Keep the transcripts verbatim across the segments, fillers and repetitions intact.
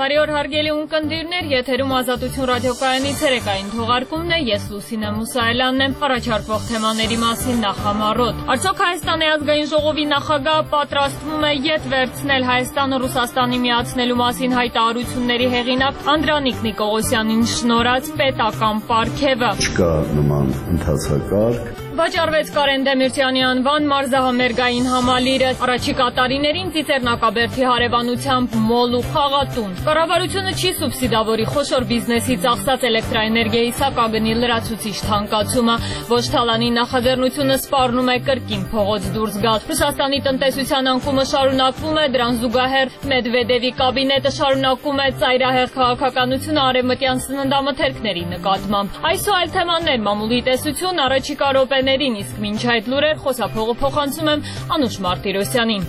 Բարի օր հարգելի ունկնդիրներ, եթերում Ազատություն ռադիոկայանի ցերեկային թողարկումն է, ես Լուսինե Մուսայելյանն եմ, առաջարկվող թեմաների մասին նախամարոտ։ Արդյոք Հայաստանի ազգային ժողովի նախագահը պատրաստվում է ետ վերցնել Հայաստանը Ռուսաստանի միացնելու մասին հայտարարությունների հեղինակ Անդրանիկ Նիկողոսյանին շնորհած պետական պարգևը։ Չկա նման ընթացակարգ։ Վաճառվեց Կարեն Դեմիրճյանի անվան մարզահամերգային համալիրը, առաջիկա տարիներին Ծիծեռնակաբերդի հարևանությամբ մոլ ու խաղատուն։ Կառավարությունը չի սուբսիդավորի խոշոր բիզնեսի ծախսած էլեկտրաէներգիայի սակագնի լրացուցիչ թանկացումը, ոչ թալանի նախաձեռնությունը սպառնում է կրկին փողոց դուրս գալ։ Ռուսաստանի տնտեսության անկումը շարունակվում է, դրան զուգահեռ Մեդվեդևի կաբինետը շարունակում է ծայրահեղ քաղաքականությունը արևմտյան սննդամթերքների նկատմամբ։ Այս ու այլ թեմաներ մամուլի տեսություն առաջիկա րոպեներին, իսկ մինչ այդ լուրեր խոսափողը փոխանցում եմ Անուշ Մարտիրոսյանին։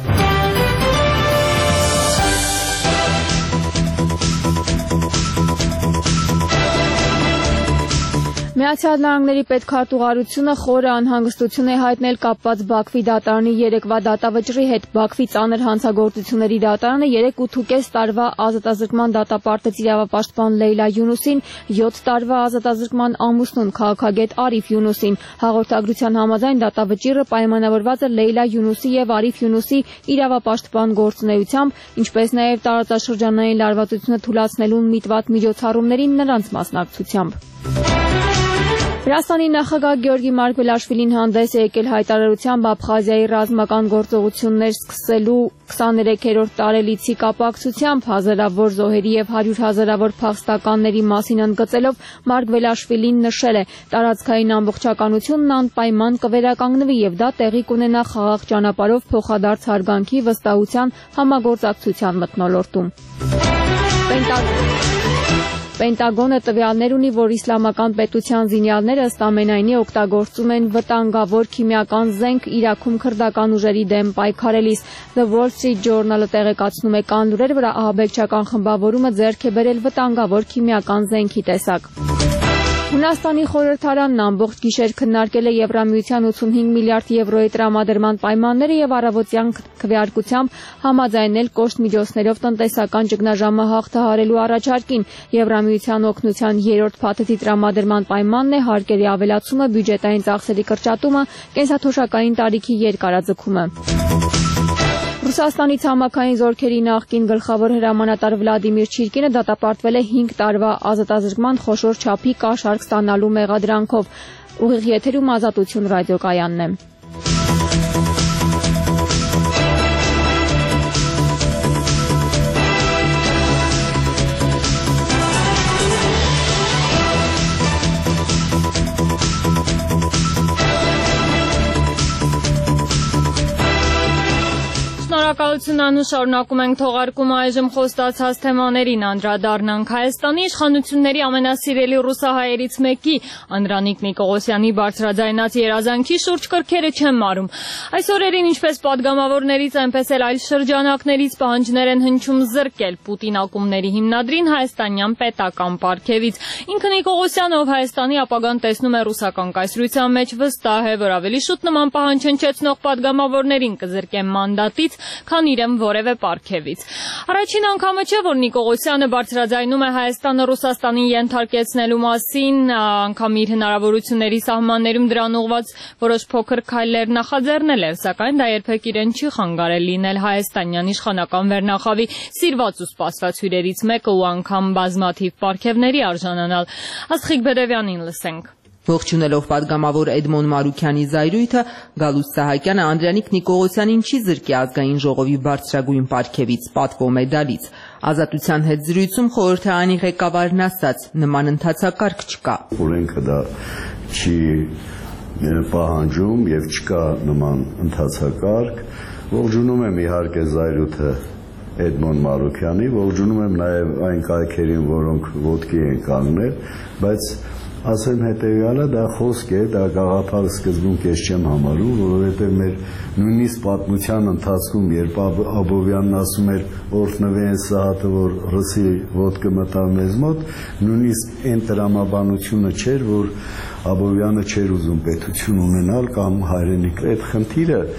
Միացյալ Նահանգների պետքարտուղարությունը խորը անհանգստություն է հայտնել կապված Բաքվի դատարանի երեկվա դատավճռի հետ։ Բաքվի ծանր հանցագործությունների դատարանը երեք ութ տարվա ազատազրկման դատապարտեց իրավապաշտպան Լեյլա Յունուսին, յոթ տարվա ազատազրկման ամուսնուն քաղաքագետ Արիֆ Յունուսին։ Հաղորդագրության համաձայն դատավճիռը պայմանավորված է Լեյլա Յունուսի եւ Արիֆ Յունուսի իրավապաշտպան գործունեությամբ, ինչպես նաեւ տարածաշրջանային լարվածությունը թույլատնելուն միտված միջոցառումներին նրանց մասնակցությամբ։ Վրաստանի նախագահ Գեորգի Մարկվելաշվիլին հանդես է եկել հայտարարությամբ Աբխազիայի ռազմական գործողություններ սկսելու քսաներեքերորդ տարելիցի կապակցությամբ հազարավոր զոհերի եւ հարյուր հազարավոր փախստականների մասին ընդգծելով Մարկվելաշվիլին նշել է. տարածքային ամբողջականությունն անպայման կվերականգնվի եւ դա տեղի կունենա խաղաղ ճանապարհով փոխադարձ հարգանքի, վստահության, համագործակցության մթնոլորտում։ Պենտագոնը տվյալներ ունի, որ իսլամական պետության զինյալները ըստ ամենայնի օգտագործում են վտանգավոր քիմիական զենք Իրաքում քրդական ուժերի դեմ պայքարելիս։ The Wall Street Journal-ը տեղեկացնում է կան լուրեր, որ ահաբեկչական խմբավորումը ձեռք է բերել վտանգավոր քիմիական զենքի տեսակ։ Հունաստանի խորհրդարանն ամբողջ գիշեր քննարկել է Եվրամիության ութսունհինգ միլիարդ եվրոյի տրամադրման պայմանները եւ առավոտյան քվեարկությամբ համաձայնել կոշտ միջոցներով տնտեսական ճգնաժամը հաղթահարելու առաջարկին։ Եվրամիության օգնության երրորդ փաթեթի տրամադրման պայմանն է հարկերի ավելացումը, բյուջետային ծախսերի կրճատումը, կենսաթոշակային տարիքի երկարաձգումը։ Ռուսաստանի ցամաքային զորքերի նախկին գլխավոր հրամանատար Վլադիմիր Չիրկինը դատապարտվել է հինգ տարվա ազատազրկման խոշոր չափի կաշառք ստանալու մեղադրանքով։ Ուղիղ եթերում Ազատություն ռադիոկայանն է։ Շնորհակալություն Անուշ, շարունակում ենք թողարկումը այժմ խոստացած թեմաներին անդրադառնանք։ Հայաստանի իշխանությունների ամենասիրելի ռուսահայերից մեկի Անդրանիկ Նիկողոսյանի բարձրաձայնած երազանքի շուրջ կրքերը չեն մարում։ Այս օրերին ինչպես падգամավորներից, այնպես էլ այլ շրջանակներից պահանջներ են հնչում զրկել Պուտին ակումբների հիմնադրին հայաստանյան պետական պարգևից։ Ինքը Նիկողոսյանը, ով Հայաստանի ապագան տեսնում է ռուսական կայսրության մեջ, վստահ է, որ ավելի շուտ նման պահանջ հնչեցնող падգամավորներին կզրկեն մանդատից, քան իրեն որևէ պարգևից։ Առաջին անգամը չէ, որ Նիկողոսյանը բարձրաձայնում է Հայաստանը Ռուսաստանին ենթարկեցնելու մասին, անգամ իր հնարավորությունների սահմաններում դրան ուղղված որոշ փոքր քայլեր նախաձեռնել է, սակայն դա երբեք իրեն չի խանգարել լինել հայաստանյան իշխանական վերնախավի սիրված ու սպասված հյուրերից մեկը ու անգամ բազմաթիվ պարգևների արժանանալ։ Աստղիկ Բեդևյանին լսենք։ Ողջունելով падգամավոր Էդմոն Մարուքյանի զայրույթը, Գալուստ Սահակյանը Անդրանիկ Նիկողոսյանին չի զրկի ազգային ժողովի բարձրագույն պարգևից, պատվո մեդալից։ Ազատության հետ զրույցում խորհրդարանի ղեկավարն ասաց, նման ընթացակարգ չկա։ Օրենքը դա չի պահանջում եւ չկա նման ընթացակարգ։ Ողջունում եմ իհարկե զայրույթը Էդմոն Մարուքյանի, ողջունում եմ նաեւ այն կայքերին, որոնք ոտքի են կանգնել, բայց ասեմ հետևյալը, դա խոսք է, դա գաղափար սկզբունք ես չեմ համարում, որովհետև մեր նույնիսկ պատմության ընթացքում, երբ Աբովյանն ասում էր օրհնվի են Սահակը, որ ռսի ոտքը մտավ մեզ մոտ, նույնիսկ այն տրամաբանությունը չէր, որ Աբովյանը չէր ուզում պետություն ունենալ կամ հայրենիք։ Այդ խնդիրը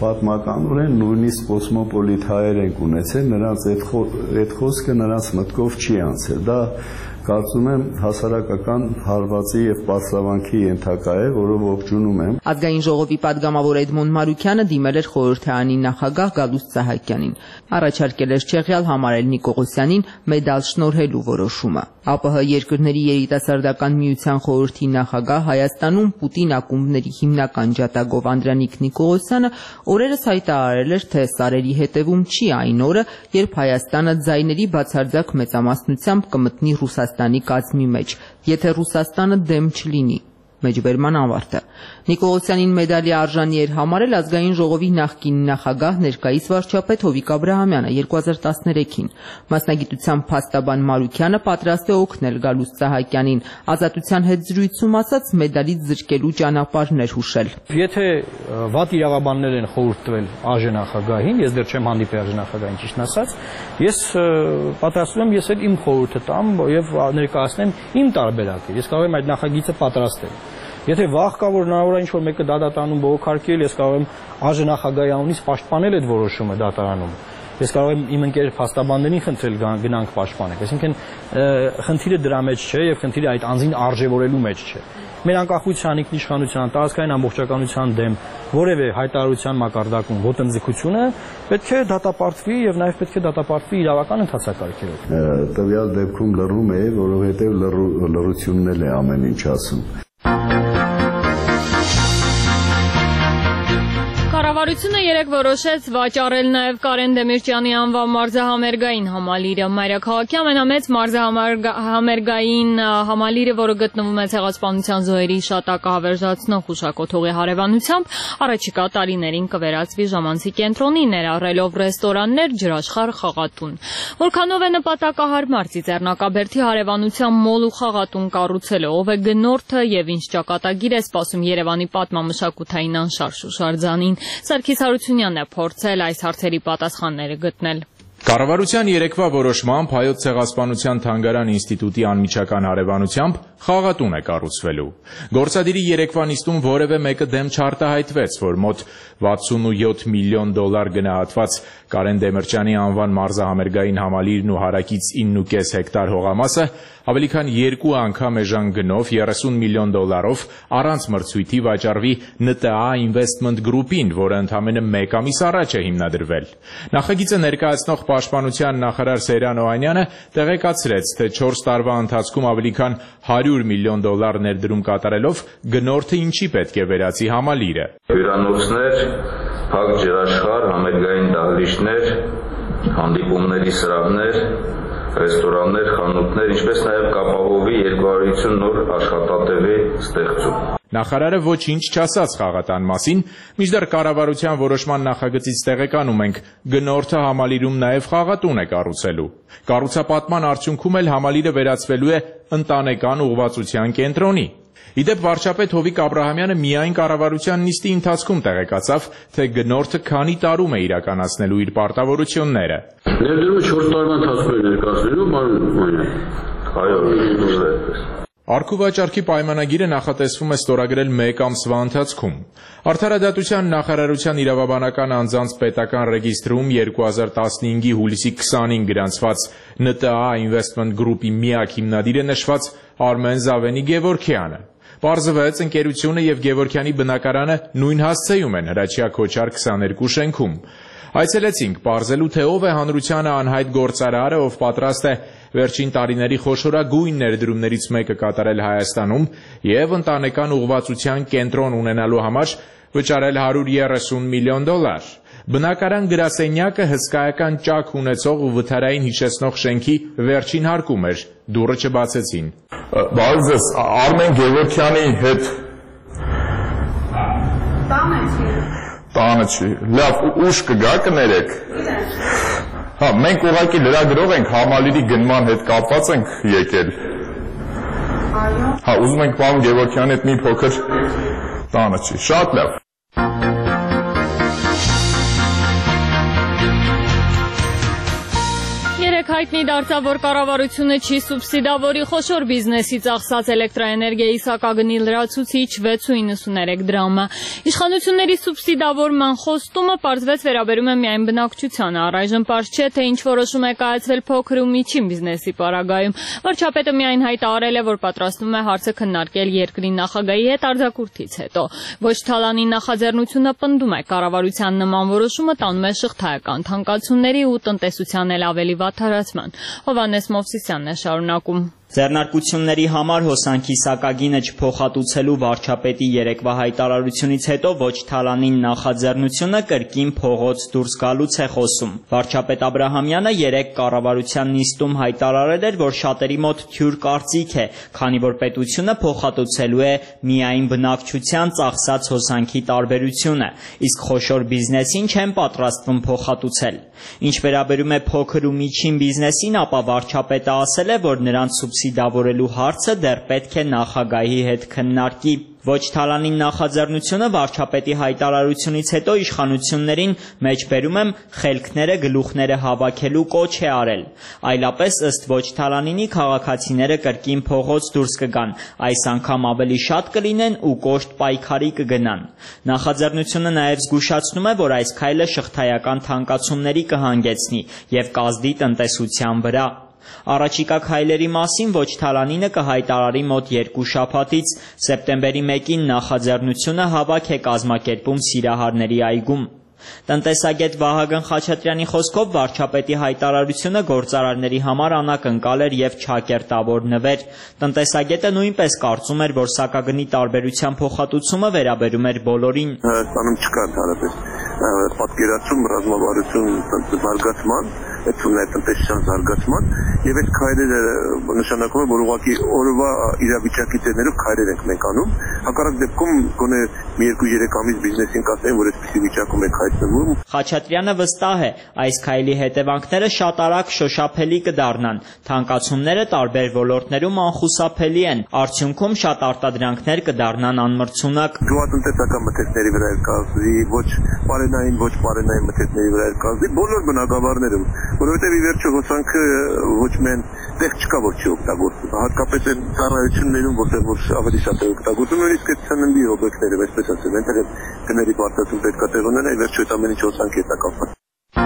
պատմականորեն նույնիսկ կոսմոպոլիտ հայեր են ունեցել, նրանց այդ խոսքը նրանց մտքով չի անցել։ Դա կարծում եմ հասարակական հարվածի եւ պարսավանքի ենթակա է, որը ողջունում եմ։ Ազգային ժողովի падգամավոր Էդմոն Մարուքյանը դիմել էր խորհրդարանի նախագահ Գալուստ Սահակյանին, առաջարկել էր չեղյալ համարել Նիկողոսյանին մեդալ շնորհելու որոշումը։ ԱՊՀ երկրների երիտասարդական միության խորհրդի նախագահ Հայաստանում Պուտին ակումբների հիմնական ջատագով Անդրանիկ Նիկողոսյանը օրերս հայտարարել էր, թե սարերի հետևում չի այն օրը, երբ Հայաստանը ձայների բացարձակ մեծամասնությամբ կմտնի Ռուսաստանի կազմի մեջ, եթե Ռուսաստանը դեմ չլինի։ Մեջբերման ավարտը։ Նիկողոսյանին մեդալի արժանի էր համարել ազգային ժողովի նախկին նախագահ ներկայիս վարչապետ Հովիկ Աբրահամյանը երկու հազար տասներեքին։ Մասնագիտությամբ փաստաբան Մարուքյանը պատրաստ է օգնել Գալուստ Սահակյանին, ազատության հետ զրույցում ասաց մեդալից զրկելու ճանապարհներ հուշել։ Եթե վատ իրավաբաններ են խորհուրդ տվել ԱԺ նախագահին, ես դեռ չեմ հանդիպել ԱԺ նախագահին, ճիշտն ասած, ես պատրաստվում եմ ես էլ իմ խորհուրդը տամ եւ ներկայացնեմ իմ տարբերակը։ Ես կարող եմ այդ նախագիծը պատրաստել։ Եթե վաղ կա, որ հնարավոր է ինչ-որ մեկը դատատանում բողոքարկել, ես կարող եմ ԱԺ նախագահի անունից պաշտպանել այդ որոշումը դատարանում։ Ես կարող եմ իմ ընկեր փաստաբաններին խնդրել գնանք պաշտպանենք։ Այսինքն խնդիրը դրա մեջ չէ եւ խնդիրը այդ անձին արժևորելու մեջ չէ։ Մեր անկախության, ինքնիշխանության, տարածքային ամբողջականության դեմ որևէ հայտարարության մակարդակում ոտնձգությունը պետք է դատապարտվի եւ նաեւ պետք է դատապարտվի իրավական ընթացակարգերով։ Տվյալ դեպքում լռում է, որովհետեւ լռությունն էլ է ամեն ինչ ասում։ Կառավարությունը երեկ որոշեց վաճառել նաև Կարեն Դեմիրճյանի անվան մարզահամերգային համալիրը։ Մայրաքաղաքի ամենամեծ մարզահամերգային համալիրը, որը գտնվում է Ցեղասպանության զոհերի շատակը հավերժացնող հուշակոթողի հարևանությամբ, առաջիկա տարիներին կվերածվի ժամանցի կենտրոնի, ներառելով ռեստորաններ, ջրաշխարհ, խաղատուն։ Որքանով է նպատակահարմար Ծիծեռնակաբերդի հարևանությամբ մոլ ու խաղատուն կառուցելը, ով է գնորդը եւ ինչ ճակատագիր է սպասում Երևանի պատմամշակութային անշարժ հուշարձանին։ Սարգիս Հարությունյանն է փորձել այս հարցերի պատասխանները գտնել։ Կառավարության երեկվա որոշմամբ Հայոց ցեղասպանության թանգարան ինստիտուտի անմիջական հարևանությամբ խաղատուն է կառուցվելու։ Գործադիրի երեկվա նիստում որևէ մեկը դեմ չարտահայտվեց, որ մոտ վաթսունույոթ միլիոն դոլար գնահատված Կարեն Դեմիրճյանի անվան մարզահամերգային համալիրն ու հարակից ինը ու կես հեկտար հողամասը ավելի քան երկու անգամ էժան գնով երեսուն միլիոն դոլարով առանց մրցույթի վաճառվի Ն Տ Ա Investment Group-ին, որը ընդամենը մեկ ամիս առաջ է հիմնադրվել։ Նախագիծը ներկայացնող Պաշտպանության նախարար Սեյրան Օհանյանը տեղեկացրեց, թե չորս տարվա ընթացքում ավելի քան հարյուր միլիոն դոլար ներդրում կատարելով գնորդը ինչի պետք է վերացի համալիրը։ Հյուրանոցներ, փակ ջրաշխարհ, համերգային դահլիճներ, հանդիպումների սրահներ, ռեստորաններ, խանութներ, ինչպես նաև կապահովի երկու հարյուր ութ նոր աշխատատեղի ստեղծում։ Նախարարը ոչինչ չասաց խաղատան մասին, մինչդեռ կառավարության որոշման նախագծից տեղեկանում ենք, գնորդը համալիրում նաև խաղատուն է կառուցելու։ Կառուցապատման արդյունքում էլ համալիրը վերածվելու է ընտանեկան ուղղվածության կենտրոնի։ Իդեպ վարչապետ Հովիկ Աբրահամյանը միայն կառավարության նիստի ընթացքում տեղեկացավ, թե գնորդը քանի տարում է իրականացնելու իր պարտավորությունները։ Ներդրումը չորս տարվա ընթացքում է ներկայացնելու, պարոն Օհանյան։ Այո, դուրս է այդպես։ Արքուվաճառքի պայմանագիրը նախատեսվում է ստորագրել մեկ ամսվա ընթացքում։ Արդարադատության նախարարության իրավաբանական անձանց պետական ռեգիստրում երկու հազար տասնհինգի հուլիսի քսանին գրանցված Ն Տ Ա Investment Group-ի միակ հիմնադիրը նշված Արմեն Զավենի Գևորգյանը։ Պարզվեց, ընկերությունը եւ Գևորգյանի բնակարանը նույն հասցեում են Հրաչյա Քոչար քսաներկու շենքում։ Այցելեցինք պարզելու, թե ով է հանրությանը անհայտ գործարարը, ով պատրաստ է վերջին տարիների խոշորագույն ներդրումներից մեկը կատարել Հայաստանում եւ ընտանեկան ուղղվածության կենտրոն ունենալու համար վճարել հարյուր երեսուն միլիոն դոլար։ Բնակարան գրասենյակը հսկայական ճաք ունեցող ու վթարային հիշեցնող շենքի վերջին հարկում էր, դուռը չբացեցին։ Բարև ձեզ, Արմեն Գևորգյանի հետ Տանը չի։ Տանը չի։ Լավ, ուշ կգա կներեք։ Հա, մենք ուղղակի լրագրող ենք, համալիրի գնման հետ կապված ենք եկել։ Այո։ Հա, ուզում ենք պարոն Գևորգյանի հետ մի փոքր տանը չի։ Շատ լավ։ երեկ հայտնի դարձավ, որ կառավարությունը չի սուբսիդավորի խոշոր բիզնեսի ծախսած էլեկտրաէներգիայի սակագնի լրացուցիչ վեց ու իննսուներեք դրամը։ Իշխանությունների սուբսիդավորման խոստումը պարզվեց վերաբերում է միայն բնակչությանը, առայժմ պարզ չէ, թե ինչ որոշում է կայացվել փոքր ու միջին բիզնեսի պարագայում։ Վարչապետը միայն հայտարարել է, որ պատրաստվում է հարցը քննարկել երկրի նախագահի հետ արձակուրդից հետո։ Ոչ թալանի նախաձեռնությունը պնդում է, կառավարության նման որոշումը տանում է շղթայական թանկացումների ու տնտեսության էլ ավելի վատթարացման։ Հովհաննես Մովսիսյանն է շարունակում։ Ձեռնարկությունների համար հոսանքի սակագինը չփոխհատուցելու վարչապետի երեկվա հայտարարությունից հետո ոչ թալանին նախաձեռնությունը կրկին փողոց դուրս գալուց է խոսում։ Վարչապետ Աբրահամյանը երեկ կառավարության նիստում հայտարարել էր, որ շատերի մոտ թյուր կարծիք է, քանի որ պետությունը փոխհատուցելու է միայն բնակչության ծախսած հոսանքի տարբերությունը, իսկ խոշոր բիզնեսին չեն պատրաստվում փոխհատուցել։ Ինչ վերաբերում է փոքր ու միջին բիզնեսին, ապա վարչապետը ասել է, որ նրանց սուբսիդավորելու հարցը դեռ պետք է նախագահի հետ քննարկի։ Ոչ թալանին նախաձեռնությունը վարչապետի հայտարարությունից հետո իշխանություններին մեջբերում եմ խելքները գլուխները հավաքելու կոչ է արել։ Այլապես ըստ ոչ թալանինի քաղաքացիները կրկին փողոց դուրս կգան, այս անգամ ավելի շատ կլինեն ու կոշտ պայքարի կգնան։ Նախաձեռնությունը նաև զգուշացնում է, որ այս քայլը շղթայական թանկացումների կհանգեցնի եւ կազդի տնտեսության վրա։ Առաջիկա քայլերի մասին ոչ թալանինը կհայտարարի մոտ երկու շաբաթից, սեպտեմբերի մեկին նախաձեռնությունը հավաք է կազմակերպում Սիրահարների այգում։ Տնտեսագետ Վահագն Խաչատրյանի խոսքով վարչապետի հայտարարությունը գործարարների համար անակնկալ էր եւ չակերտավոր նվեր։ Տնտեսագետը նույնպես կարծում էր, որ սակագնի տարբերության փոխհատուցումը վերաբերում էր բոլորին։ Հայաստանում չկա ընդհանրապես պատկերացում ռազմավարություն զարգացման, այդտեղ տնտեսության զարգացման եւ այդ քայլերը նշանակում է, որ ուղղակի օրվա իրավիճակի դերներով քայլեր ենք մենք անում։ Հակառակ դեպքում գոնե մի երկու երեք ամիս բիզնեսին կասեն, որ այսպիսի վիճակում եք հայտնվում։ Խաչատրյանը վստահ է, այս քայլի հետևանքները շատ արագ շոշափելի կդառնան։ Թանկացումները տարբեր ոլորտներում անխուսափելի են։ Արդյունքում շատ արտադրանքներ կդառնան անմրցունակ։ Գյուղատնտեսական մթերքների վրա է կազդի, ոչ պարենային, ոչ պարենային մթերքների վրա է կազդի, բոլոր բնակավարներում, որովհետև ի վերջո հոսանքը ոչ միայն տեղ չկա, որ չի օգտագործվում, հատկապես այն ծառայություններում, որտեղ որ ավելի շատ է օգտագործվում, նույնիսկ այդ ցննդի օբյեկտները, այսպես ասեմ, այնտեղ գների բարձրացում պետք է տեղ ունենա, ի վերջո այդ ամեն ինչ հոսանքի հետ է կապված։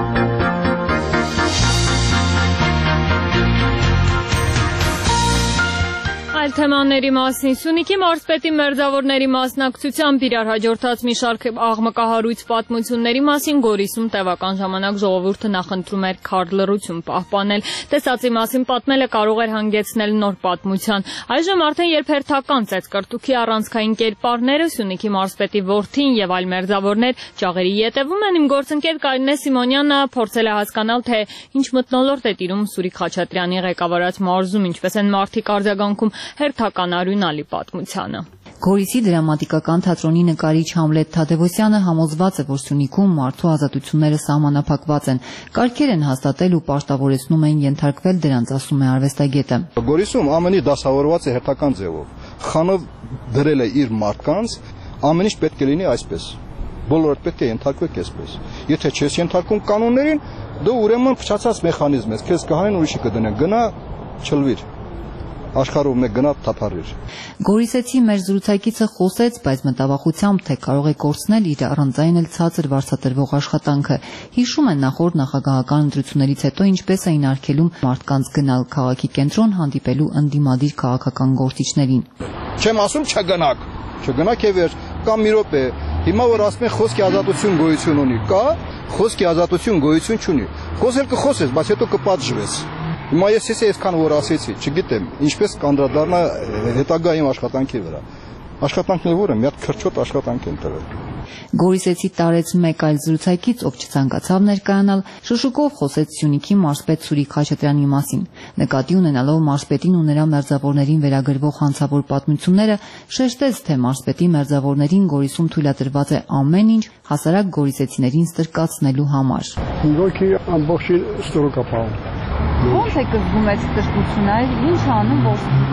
Այլ թեմաների մասին Սյունիքի մարզպետի մերձավորների մասնակցությամբ իրար հաջորդած մի շարք աղմկահարույց պատմությունների մասին Գորիսում տևական ժամանակ ժողովուրդը նախընտրում էր քար լռություն պահպանել։ Տեսածի մասին պատմելը կարող էր հանգեցնել նոր պատմության։ Այժմ արդեն երբ հերթական ծեծկրտուքի առանցքային կերպարները Սյունիքի մարզպետի որդին եւ այլ մերձավորներ ճաղերի ետևում են, իմ գործընկեր Կարինե Սիմոնյանը փորձել է հասկանալ, թե ինչ մթնոլորտ է տիրում Սուրիկ Խաչատրյանի ղեկավարած մարզում, ինչպես են մարդիկ արձագանքում հերթական արյունալի պատմությանը։ Գորիսի դրամատիկական թատրոնի նկարիչ Համլետ Թադևոսյանը համոզված է, որ Սյունիքում մարդու ազատությունները սահմանափակված են, կարգեր են հաստատել ու պաշտավորեցնում են ենթարկվել դրանց, ասում է արվեստագետը։ Գորիսում ամենի դասավորված է հերթական ձևով։ Խանով դրել է իր մարդկանց, ամեն ինչ պետք է լինի այսպես։ Բոլորդ պետք է ենթարկվեք այսպես։ Եթե չես ենթարկում կանոններին, դու ուրեմն փչացած մեխանիզմ ես, քեզ կհանեն ուրիշի կդնեն, գնա չլվիր։ Աշխարհով մեկ գնա թափառիր։ Գորիսեցի մեր զրուցակիցը խոսեց, բայց մտավախությամբ, թե կարող է կորցնել իր առանձայն էլ ցածր վարձատրվող աշխատանքը։ Հիշում են նախորդ նախագահական ընտրություններից հետո ինչպես էին արգելում մարդկանց գնալ քաղաքի կենտրոն հանդիպելու ընդդիմադիր քաղաքական գործիչներին։ Չեմ ասում չգնաք, չգնաք եւ էր կամ մի րոպե։ Հիմա որ ասում են խոսքի ազատություն գոյություն ունի, կա, խոսքի ազատություն գոյություն չունի։ Խոսել կխոսես, բայց հետո կպատժվես։ Հիմա ես ես այսքան որ ասեցի, չգիտեմ, ինչպես կանդրադառնա հետագա իմ աշխատանքի վրա։ Աշխատանքն որը մի հատ քրչոտ աշխատանք են տվել։ Գորիսեցի տարեց մեկ այլ զրուցակից, ով չցանկացավ ներկայանալ, շշուկով խոսեց Սյունիքի մարզպետ Սուրիկ Խաչատրյանի մասին։ Նկատի ունենալով մարզպետին ու նրա մերձավորներին վերագրվող հանցավոր պատմությունները, շեշտեց, թե մարզպետի մերձավորներին Գորիսում թույլատրված է ամեն ինչ հասարակ գորիսեցիներին ստրկացնելու համար։ Գորքի ամբողջին ստրուկ ապահովում։ Ո՞նց է կզգում այդ ստրկությունը, ինչ անում, որ ստրուկ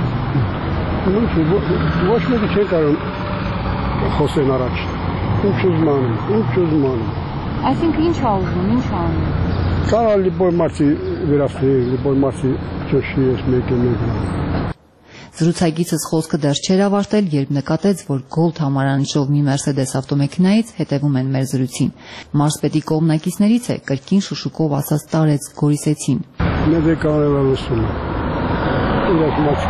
ապահովում։ Ոչ մեկը չի կարող խոսեն առաջ։ Ինչ ուզում անում, ինչ ուզում անում։ Այսինքն ինչ ա ուզում, ինչ անում։ Կարող լիբոյ մարսի վերացնի, լիբոյ մարսի ճոշի ես մեկ է մեկ։ Զրուցակիցս խոսքը դեռ չէր ավարտել, երբ նկատեց, որ Gold համարանիշով մի Mercedes ավտոմեքենայից հետևում են մեր զրույցին։ Մարզպետի կողմնակիցներից է կրկին շուշուկով ասած տարեց Գորիսեցին։ Մեծ է կարել լսում։ Իրաք մաչ։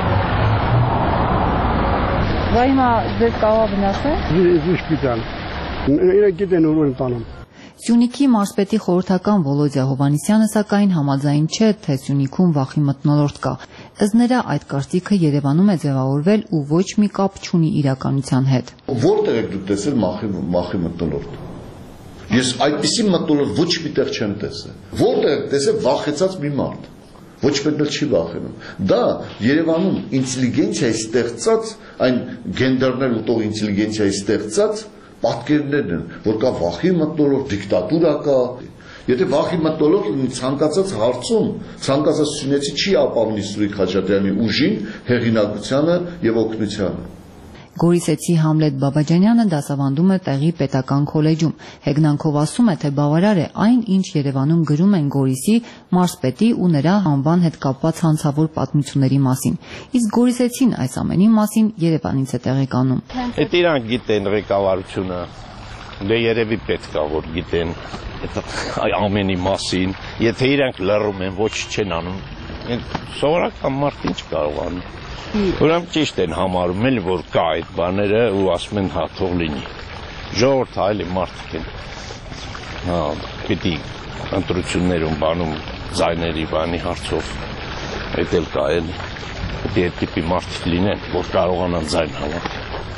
Վայ հիմա ձեզ կարող վնասել։ Շպիտալ։ Իրենք գիտեն ուր են տանում։ Սյունիքի մարզպետի խորհրդական Վոլոդիա Հովհաննիսյանը սակայն համաձայն չէ, թե Սյունիքում վախի մթնոլորտ կա։ Ըստ նրա այդ կարծիքը Երևանում է ձևավորվել ու ոչ մի կապ չունի իրականության հետ։ Որտեղ եք դուք տեսել վախի մթնոլորտ։ Ես այդպիսի մթնոլորտ ոչ մի տեղ չեմ տեսել։ Որտեղ եք տեսել վախեցած մի մարդ։ Ոչ մեկն չի վախենում։ Դա Երևանում ինտելիգենցիայի ստեղծած, այն գենդերներ ուտող ինտելիգենցիայի ստեղծած պատկերներն են, որ կա վախի մթնոլորտ, դիկտատուրա կա։ Եթե վախի մթնոլորտ ունի ցանկացած հարցում, ցանկացած սյունեցի չի ապավնի Սուրիկ Խաչատրյանի ուժին, հեղինակությանը եւ օգնությանը։ Գորիսեցի Համլետ Բաբաջանյանը դասավանդում է տեղի պետական քոլեջում։ Հեգնանքով ասում է, թե բավարար է այն, ինչ Երևանում գրում են Գորիսի, մարզպետի ու նրա անվան հետ կապված հանցավոր պատմությունների մասին։ Իսկ Գորիսեցին այս ամենի մասին Երևանից է տեղեկանում։ Այդ իրանք գիտեն ղեկավարությունը, դե երևի պետք է որ գիտեն այդ ամենի մասին, եթե իրանք լռում են, ոչ չեն անում, սովորական մարդ ինչ կարող անի։ Ուրեմն ճիշտ են համարում էլ, որ կա այդ բաները ու ասում են հա թող լինի։ Ժողովուրդ այլ մարդիկ են։ Հա, պիտի ընտրություններում բանում ձայների բանի հարցով այդ էլ կա էլ։ Պիտի այդ տիպի մարդիկ լինեն, որ կարողանան ձայն հավաքել։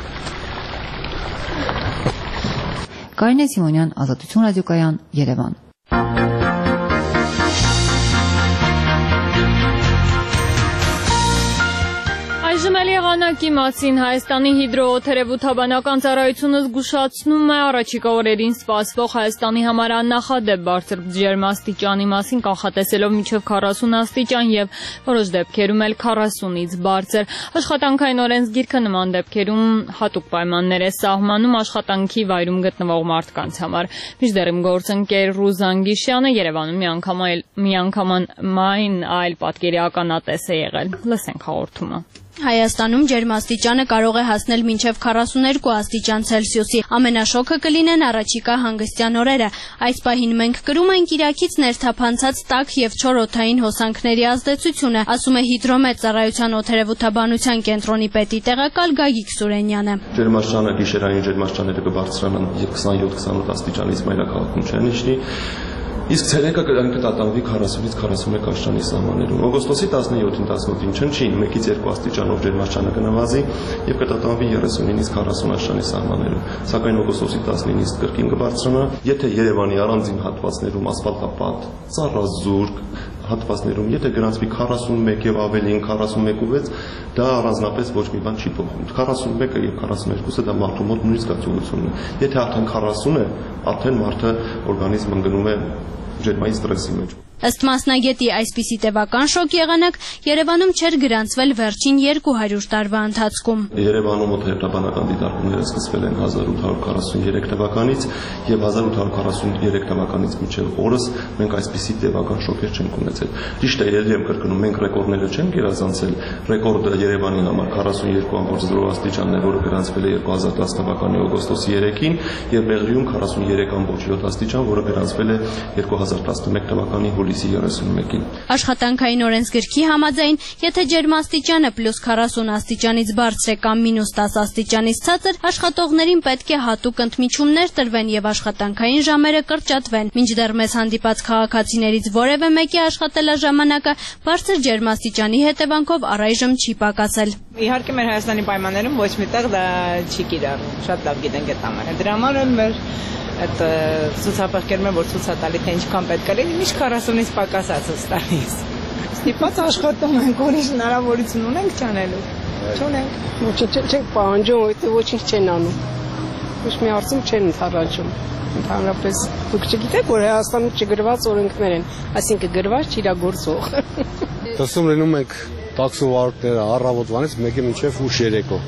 Կարինե Սիմոնյան, Ազատություն ռադիոկայան, Երևան։ Այժմ էլ եղանակի մասին Հայաստանի հիդրոօթերևութաբանական ծառայությունը զգուշացնում է առաջիկա օրերին սպասվող Հայաստանի համար աննախադեպ բարձր ջերմաստիճանի մասին, կանխատեսելով մինչև քառասուն աստիճան եւ որոշ դեպքերում էլ քառասունից բարձր։ Աշխատանքային օրենսգիրքը նման դեպքերում հատուկ պայմաններ է սահմանում աշխատանքի վայրում գտնվող մարդկանց համար։ Մինչդեռ գործընկեր Ռուզան Գիշյանը Երևանում միանգամայն այլ պատկերի ականատես է եղել։ Լսենք հաղորդումը։ Հայաստանում ջերմաստիճանը կարող է հասնել մինչև քառասուներկու աստիճան Ցելսիուսի։ Ամենաշոգը կլինեն առաջիկա հանգստյան օրերը։ Այս պահին մենք կրում ենք Իրաքից ներթափանցած տաք եւ չոր օդային հոսանքների ազդեցությունը, ասում է Հիդրոմետ ծառայության օդերևութաբանության կենտրոնի պետի տեղակալ Գագիկ Սուրենյանը։ Ջերմաստիճանը գիշերային ջերմաստիճանները կբարձրանան երկուսանյոթ քսանութ աստիճանից մայրաքաղաքում չեն իջնի։ Իսկ ցերեկը կտատանվի քառասունից քառասունմեկ աստիճանի սահմաններում։ Օգոստոսի տասնյոթին տասնութին չնչին մեկից երկու աստիճանով ջերմաստիճանը կնվազի եւ կտատանվի երեսունինից քառասուն աստիճանի սահմաններում։ Սակայն օգոստոսի տասնինից կրկին կբարձրանա, եթե Երևանի առանձին հատվածներում ասֆալտապատ, ծառազուրկ հատվածներում, եթե գրանցվի քառասունմեկ եւ ավելին քառասունմեկ ու վեց, դա առանձնապես ոչ մի բան չի փոխում։ քառասունմեկը եւ քառասուներկուսը դա մարդու մոտ նույն զգացողությունն է։ Եթե արդեն քառասուն է, արդեն մարդը օրգանիզմը ընկնում է ջերմային ստրեսի մեջ։ Ըստ մասնագետի այսպիսի տևական շոկ եղանակ Երևանում չէր գրանցվել վերջին երկու հարյուր տարվա ընթացքում։ Երևանում օդերևութաբանական դիտարկումները սկսվել են հազար ութ հարյուր քառասուներեք թվականից եւ հազար ութ հարյուր քառասուներեք թվականից մինչեւ օրս մենք այսպիսի տևական շոկեր չենք ունեցել։ Ճիշտ է, ելի եմ կրկնում, մենք ռեկորդները չենք գերազանցել։ Ռեկորդը Երևանի համար քառասունյոթ կόμμα զրո աստիճանն է, որը գրանցվել է երկու հազար տասը թվականի օգոստոսի երեքին եւ Բեղրիում քառասունյոթ կόμμα յոթ աստիճան, որը գրանցվել է երկու հազար տասնմեկ թվականի հուլիսի երեսունմեկին։ Աշխատանքային օրենսգրքի համաձայն, եթե ջերմաստիճանը պլյուս քառասուն աստիճանից բարձր է կամ մինուս տասը աստիճանից ցածր, աշխատողներին պետք է հատուկ ընդմիջումներ տրվեն եւ աշխատանքային ժամերը կրճատվեն։ Մինչդեռ մեզ հանդիպած քաղաքացիներից որևէ մեկի աշխատելաժամանակը բարձր ջերմաստիճանի հետևանքով առայժմ չի պակասել։ Իհարկե մեր Հայաստանի պայմաններում ոչ միտեղ դա չի կիրառվում, շատ լավ գիտենք այդ ամենը։ Դրա համար էլ մեր այդ ցուցաբերկերն որ ցույց է տալի թե ինչքան պետք է լինի, միշտ քառասունից պակասած է տալիս։ Ստիպված աշխատում ենք, ուրիշ հնարավորություն ունենք չանելու։ Չունենք։ Ոչ չեք պահանջում, որտեղ ոչինչ չեն անում։ Ոչ մի հարցում չեն ընդառաջում։ Ընդհանրապես դուք չգիտեք, որ Հայաստանում չգրված օրենքներ են, այսինքն գրված չիրագործող։ Դասում լինում ենք տաքսու վարորդները առավոտվանից մեկը մինչև ուշ երեկո։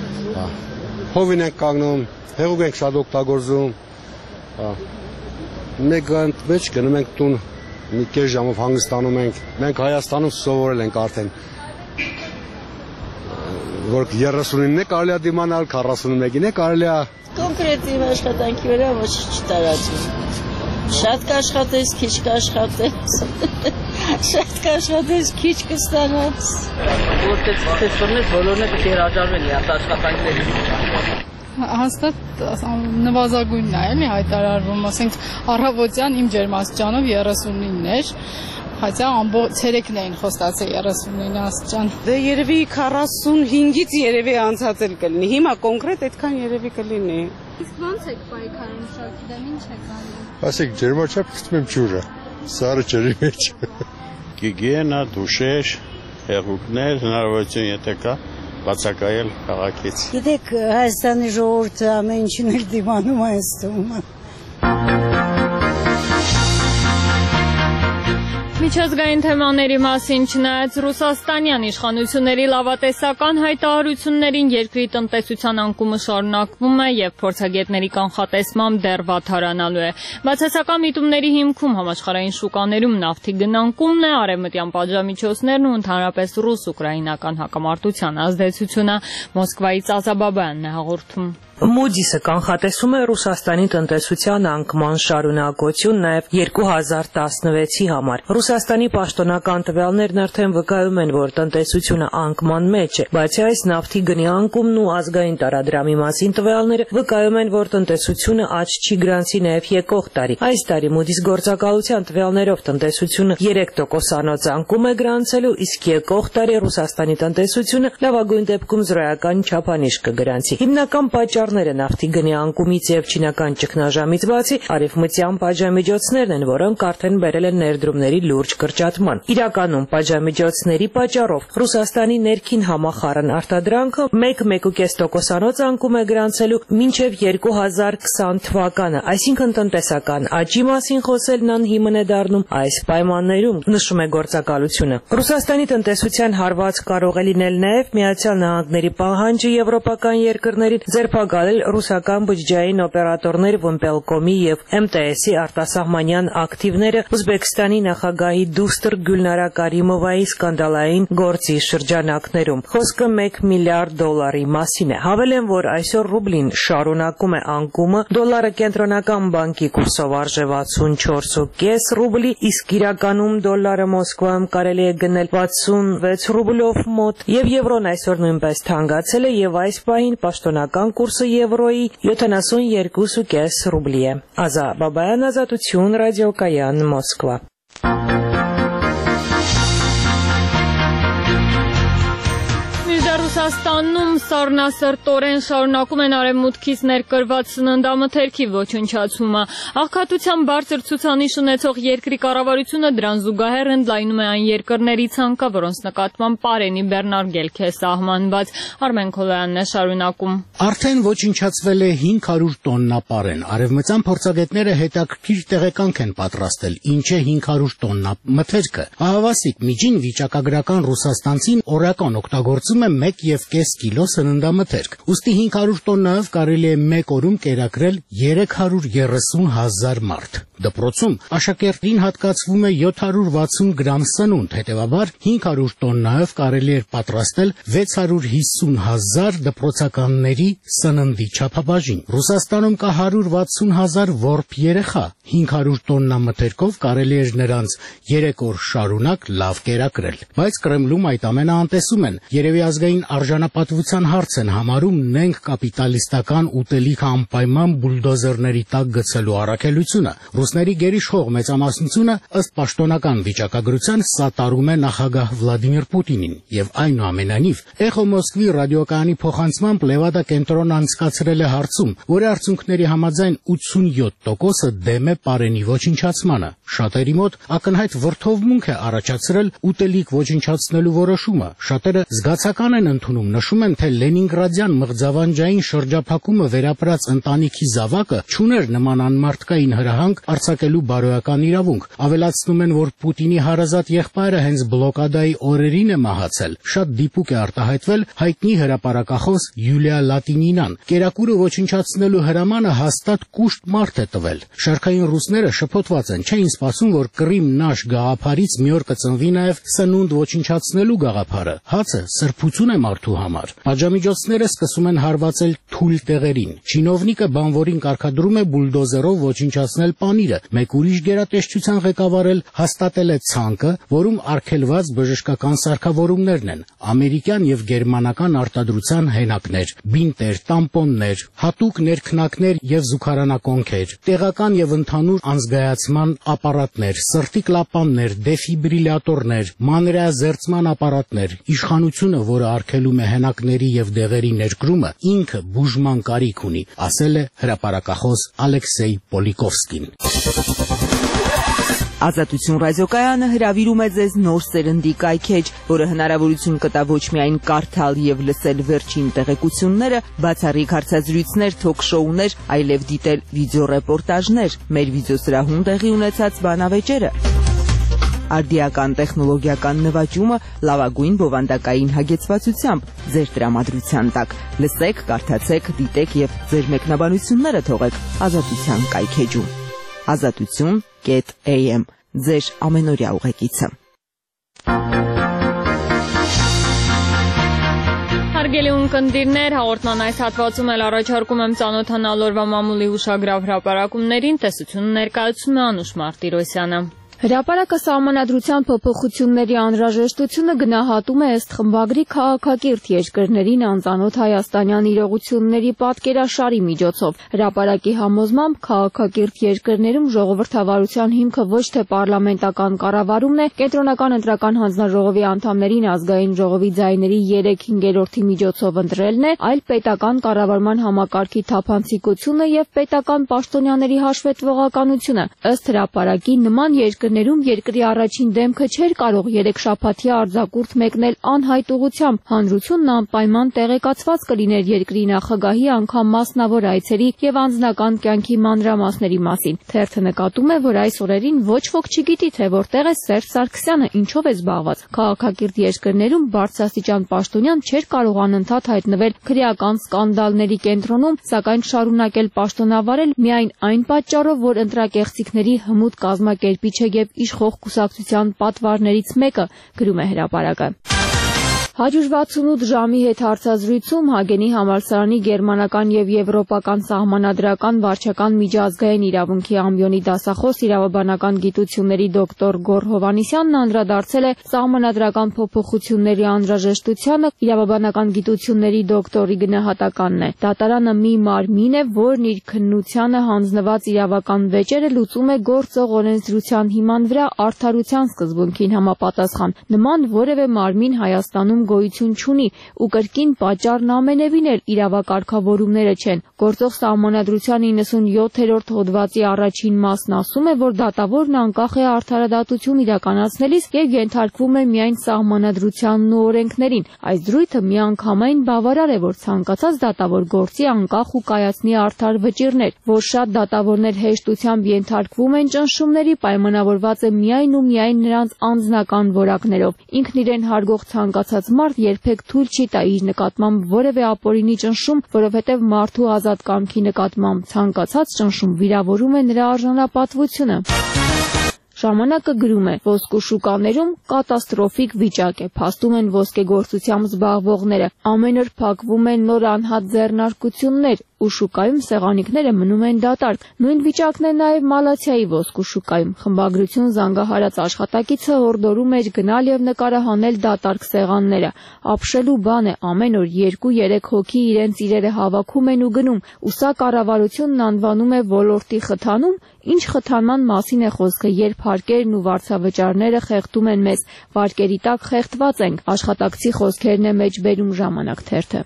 Հովին ենք կանգնում, հեղուկ ենք շատ օգտագործում։ Մեկ անց մեջ գնում ենք տուն մի կես ժամով հանգստանում ենք։ Մենք Հայաստանում սովորել ենք արդեն, որ երեսունինն է կարելի է դիմանալ, քառասունմեկին է կարելի է։ Կոնկրետ իմ աշխատանքի վրա ոչինչ չտարածվում։ Շատ կաշխատես, քիչ կաշխատես։ Շատ կաշխատես, քիչ կստանաս։ Որտեղ տեսնես բոլորն է պետք է հրաժարվեն իրաց աշխատանքներից։ Հաստատ նվազագույնն է, էլի հայտարարվում, ասենք առավոտյան իմ ջերմաստիճանով երեսունինն էր, հացա ամբողջ ցերեկն էին խոստացել երեսունինը աստիճան։ Դե երևի քառասունհինգից երևի անցած էլ կլինի։ Հիմա կոնկրետ այդքան երևի կլինի։ Իսկ ո՞նց եք պայքարում շարքի դեմ, ինչ եք անում։ Ասեք ջերմաչափ գցում եմ ջուրը, սառը ջրի մեջ։ Գիգենա, դուշեր, հեղուկներ, հնարավորություն եթե կա բացակայել քաղաքից։ Գիտեք, Հայաստանի ժողովուրդը ամեն ինչին էլ դիմանում այս տումը։ Միջազգային թեմաների մասին չնայած ռուսաստանյան իշխանությունների լավատեսական հայտարարություններին երկրի տնտեսության անկումը շարունակվում է եւ փորձագետների կանխատեսմամբ դեռ վատթարանալու է։ Բացասական միտումների հիմքում համաշխարհային շուկաներում նավթի գնանկումն է, արևմտյան պատժամիջոցներն ու ընդհանրապես ռուս-ուկրաինական հակամարտության ազդեցությունը։ Մոսկվայից Ազաբաբյանն է հաղորդում։ Մոդիսը կանխատեսում է Ռուսաստանի տնտեսության անկման շարունակություն նաև երկու հազար տասնվեցի համար։ Ռուսաստանի պաշտոնական տվյալներն արդեն վկայում են, որ տնտեսությունը անկման մեջ է, բացի այս նավթի գնի անկումն ու ազգային տարադրամի մասին տվյալները վկայում են, որ տնտեսությունը աճ չի գրանցի նաև եկող տարի։ Այս տարի Մոդիս գործակալության տվյալներով տնտեսությունը երեք տոկոսանոց անկում է գրանցելու, իսկ եկող տարի Ռուսաստանի տնտեսությունը լավագույն դեպքում զրոյական չափանիշ կգրանցի։ Հիմնական պատճառները նավթի գնի անկումից եւ չինական ճգնաժամից բացի արևմտյան պատժամիջոցներն են, որոնք արդեն բերել են ներդրումների լուրջ կրճատման։ Իրականում պատժամիջոցների պատճառով Ռուսաստանի ներքին համախառն արտադրանքը մեկ մեկ ու կես տոկոսանոց անկում է գրանցելու մինչև երկու հազար քսան թվականը, այսինքն տնտեսական աճի մասին խոսելն անհիմն է դառնում այս պայմաններում, նշում է գործակալությունը։ Ռուսաստանի տնտեսության հարված կարող է լինել նաև Միացյալ Նահանգների պահանջը եվրոպական երկրներին ձերբակալել ռուսական բջջային օպերատորներ Վմպելկոմի եւ Էմ Տե Էսի արտասահմանյան ակտիվները Ուզբեկստանի նախագահի դուստր Գյուլնարա Կարիմովայի սկանդալային գործի շրջանակներում։ Խոսքը մեկ միլիարդ դոլարի մասին է։ Հավելեմ, որ այսօր ռուբլին շարունակում է անկումը, դոլարը կենտրոնական բանկի կուրսով արժե վաթսունչորս ու կես ռուբլի, իսկ իրականում դոլարը Մոսկվայում կարելի է գնել վաթսունվեց ռուբլով մոտ, եւ եվրոն այսօր նույնպես թանկացել է եւ այս պահին պաշտոնական կուրսը եվրոյի յոթանասունյոթ ու կես ռուբլի է։ Ազա Բաբայան, Ազատություն, ռադիոկայան, Մոսկվա։ Ռուսաստանում սառնասրտորեն շարունակում են արևմուտքից ներկրված սննդամթերքի ոչնչացումը։ Աղքատության բարձր ցուցանիշ ունեցող երկրի կառավարությունը դրան զուգահեռ ընդլայնում է այն երկրների ցանկը, որոնց նկատմամբ պարենի բեռնարկելք է սահմանված։ Արմեն Քոլոյանն է շարունակում։ Արդեն ոչնչացվել է հինգ հարյուր տոննա պարեն։ Արևմտյան փորձագետները հետաքրքիր տեղեկանք են պատրաստել, ինչ է հինգ հարյուր տոննա մթերքը։ Ահավասիկ միջին վիճակագրական ռուսաստանցին օրական օգտագործում է մեկ եւ կես կիլո սննդամթերք։ Ուստի հինգ հարյուր տոննայով կարելի է մեկ օրում կերակրել երեք հարյուր երեսուն հազար մարդ։ Դպրոցում աշակերտին հատկացվում է յոթ հարյուր վաթսուն գրամ սնունդ, հետևաբար հինգ հարյուր տոննայով կարելի էր պատրաստել վեց հարյուր հիսուն հազար դպրոցականների սննդի չափաբաժին։ Ռուսաստանում կա հարյուր վաթսուն հազար որբ երեխա։ հինգ հարյուր տոննա մթերքով կարելի էր նրանց երեք օր շարունակ լավ կերակրել։ Բայց Կրեմլում այդ ամենը անտեսում են։ Երևի ազգային արժանապատվության հարց են համարում նենք կապիտալիստական ուտելիքը անպայման բուլդոզերների տակ գցելու առաքելությունը։ Ռուսների գերիշխող մեծամասնությունը ըստ պաշտոնական վիճակագրության սատարում է նախագահ Վլադիմիր Պուտինին եւ այնուամենայնիվ Էխո Մոսկվի ռադիոկայանի փոխանցմամբ Լևադա կենտրոնը անցկացրել է հարցում, որի արդյունքների համաձայն ութսունյոթ տոկոսը դեմ է պարենի ոչնչացմանը։ Շատերի մոտ ակնհայտ վրդովմունք է առաջացրել ուտելիք ոչնչացնելու որոշումը։ Շատերը զգացական են ընդունում, նշում են, թե Լենինգրադյան մղձավանջային շրջափակումը վերապրած ընտանիքի զավակը չուներ նման անմարդկային հրահանգ արձակելու բարոյական իրավունք։ Ավելացնում են, որ Պուտինի հարազատ եղբայրը հենց բլոկադայի օրերին է մահացել։ Շատ դիպուկ է արտահայտվել հայտնի հրապարակախոս Յուլիա Լատինինան։ Կերակուրը ոչնչացնելու հրամանը հաստատ կուշտ մարդ է տվել։ Շարքային ռուսները շփոթված են, չէին սպասում, որ Կրիմ-Նաշ գաղափարից մի օր կծնվի նաև սնունդ ոչնչացնելու գաղափարը։ Հացը սրբություն է մարդու համար։ Պատժամիջոցները սկսում են հարվածել թույլ տեղերին։ Չինովնիկը բանվորին կարգադրում է բուլդոզերով ոչնչացնել պանիրը։ Մեկ ուրիշ գերատեսչության ղեկավարել հաստատել է ցանկը, որում արգելված բժշկական սարքավորումներն են՝ ամերիկյան եւ գերմանական արտադրության հենակներ, բինտեր, տամպոններ, հատուկ ներքնակներ եւ զուգարանակոնքեր, տեղական եւ ընդհանուր անզգայացման ապարատներ, սրտի կլապաններ, դեֆիբրիլյատորներ, մանրեազերծման ապարատներ։ Իշխանությունը, որը արգելում է հենակների եւ դեղերի ներկրումը, ինքը բուժման կարիք ունի, ասել է հրապարակախոս Ալեքսեյ Պոլիկովսկին։ Ազատություն ռադիոկայանը հրավիրում է ձեզ նոր սերնդի կայքեջ, որը հնարավորություն կտա ոչ միայն կարդալ եւ լսել վերջին տեղեկությունները, բացառիկ հարցազրույցներ, թոք-շոուներ, այլև դիտել վիդեոռեպորտաժներ, մեր վիդեոսրահում տեղի ունեցած բանավեճերը, արդիական տեխնոլոգիական նվաճումը լավագույն բովանդակային հագեցվածությամբ ձեր տրամադրության տակ։ Լսեք, կարդացեք, դիտեք եւ ձեր մեկնաբանությունները թողեք Ազատության կայքեջում։ Ազատություն կետ էյ էմ ձեր ամենօրյա ուղեկիցը։ Հարգելի ունկնդիրներ, հաղորդման այս հատվածում էլ առաջարկում եմ ծանոթանալ օրվա մամուլի ուշագրավ հրապարակումներին, տեսությունը ներկայացնում է Անուշ Մարտիրոսյանը։ Հրապարակը սահմանադրության փոփոխությունների անհրաժեշտությունը գնահատում է ըստ խմբագրի քաղաքակիրթ երկրներին անծանոթ հայաստանյան իրողությունների պատկերաշարի միջոցով։ Հրապարակի համոզմամբ քաղաքակիրթ երկրներում ժողովրդավարության հիմքը ոչ թե պարլամենտական կառավարումն է, կենտրոնական ընտրական հանձնաժողովի անդամներին ազգային ժողովի ձայների երեք հինգերորդի միջոցով ընտրելն է, այլ պետական կառավարման համակարգի թափանցիկությունը եւ պետական պաշտոնյաների հաշվետվողականությունը։ Ըստ հրապարակի նման երկրներում երկրի առաջին դեմքը չէր կարող երեք շաբաթյա արձակուրդ մեկնել անհայտ ուղղությամբ։ Հանրությունն անպայման տեղեկացված կլիներ երկրի նախագահի անգամ մասնավոր այցերի եւ անձնական կյանքի մանրամասների մասին։ Թերթը նկատում է, որ այս օրերին ոչ ոք չգիտի, թե որտեղ է Սերժ Սարգսյանը, ինչով է զբաղված։ Քաղաքակիրթ երկրներում բարձրաստիճան պաշտոնյան չէր կարող անընդհատ հայտնվել քրեական սկանդալների կենտրոնում, սակայն շարունակել պաշտոնավարել միայն այն պատճառով, որ ընտրակեղծիքների հմուտ կազմակերպիչ է եւ իշխող կուսակցության պատվարներից մեկը, գրում է հրապարակը։ Հարյուր վաթսունութ ժամի հետ հարցազրույցում Հագենի համալսարանի գերմանական եւ եվրոպական սահմանադրական վարչական միջազգային իրավունքի ամբիոնի դասախոս իրավաբանական գիտությունների դոկտոր Գոռ Հովհաննիսյանն անդրադարձել է սահմանադրական փոփոխությունների անհրաժեշտությանը։ Իրավաբանական գիտությունների դոկտորի գնահատականն է. Դատարանը մի մարմին է, որն իր քննությանը հանձնված իրավական վեճերը լուծում է գործող օրենսդրության հիման վրա արդարության սկզբունքին համապատասխան։ Նման որևէ մարմին Հայաստանում գոյություն չունի ու կրկին պատճառն ամենևին էլ իրավակարգավորումները չեն։ Գործող սահմանադրության իննսունյոթերորդ հոդվածի առաջին մասն ասում է, որ դատավորն անկախ է արդարադատություն իրականացնելիս եւ ենթարկվում է միայն սահմանադրությանն ու օրենքներին։ Այս դրույթը միանգամայն բավարար է, որ ցանկացած դատավոր գործի անկախ ու կայացնի արդար վճիռներ, որ շատ դատավորներ հեշտությամբ ենթարկվում են ճնշումների, պայմանավորված է միայն ու միայն նրանց անձնական որակներով։ Ինքն իրեն հարգող ցանկացած մարդ երբեք թույլ չի տա իր նկատմամբ որևէ ապօրինի ճնշում, որովհետև մարդու ազատ կամքի նկատմամբ ցանկացած ճնշում վիրավորում է նրա արժանապատվությունը։ Ժամանակը գրում է. ոսկու շուկաներում կատաստրոֆիկ վիճակ է, փաստում են ոսկեգործությամբ զբաղվողները, ամեն օր փակվում են նոր անհատ ձեռնարկություններ ու շուկայում սեղանիկները մնում են դատարկ։ Նույն վիճակն է նաև Մալաթիայի ոսկու շուկայում։ Խմբագրություն զանգահարած աշխատակիցը հորդորում էր գնալ եւ նկարահանել դատարկ սեղանները։ Ապշելու բան է, ամեն օր երկու-երեք հոգի իրենց իրերը հավաքում են ու գնում, ու սա կառավարությունն անվանում է ոլորտի խթանում։ Ինչ խթանման մասին է խոսքը, երբ հարկերն ու վարձավճարները խեղդում են մեզ, վարկերի տակ խեղդված ենք, աշխատակցի խոսքերն է մեջբերում Ժամանակ թերթը։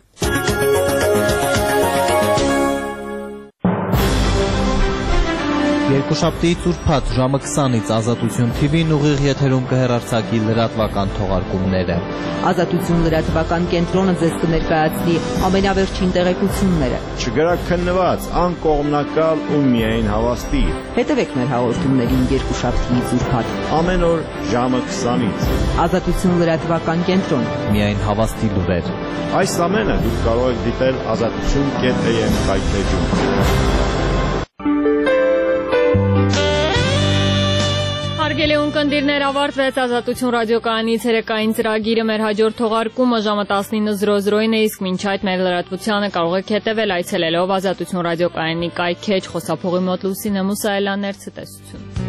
Երկուշաբթիից ուրբաթ ժամը քսանից Ազատություն Թի Վին ուղիղ եթերում կհեռարձակի լրատվական թողարկումները։ Ազատություն լրատվական կենտրոնը ձեզ կներկայացնի ամենավերջին տեղեկությունները։ Չգրաքննված, անկողմնակալ ու միայն հավաստի։ Հետևեք մեր հաղորդումներին երկուշաբթիից ուրբաթ ամեն օր ժամը քսանից։ Ազատություն լրատվական կենտրոն։ Միայն հավաստի լուրեր։ Այս ամենը դուք կարող եք դիտել ազատություն կետ է եմ կայքեջում։ Հարգելի ունկնդիրներ, ավարտվեց Ազատություն ռադիոկայանի ցերեկային ծրագիրը, մեր հաջորդ թողարկումը ժամը տասնինը զրո զրոին է, իսկ մինչ այդ մեր լրատվությանը կարող եք հետևել այցելելով Ազատություն ռադիոկայանի կայքեջ, խոսափողի մոտ Լուսինե Մուսայելյաններ, ցտեսություն։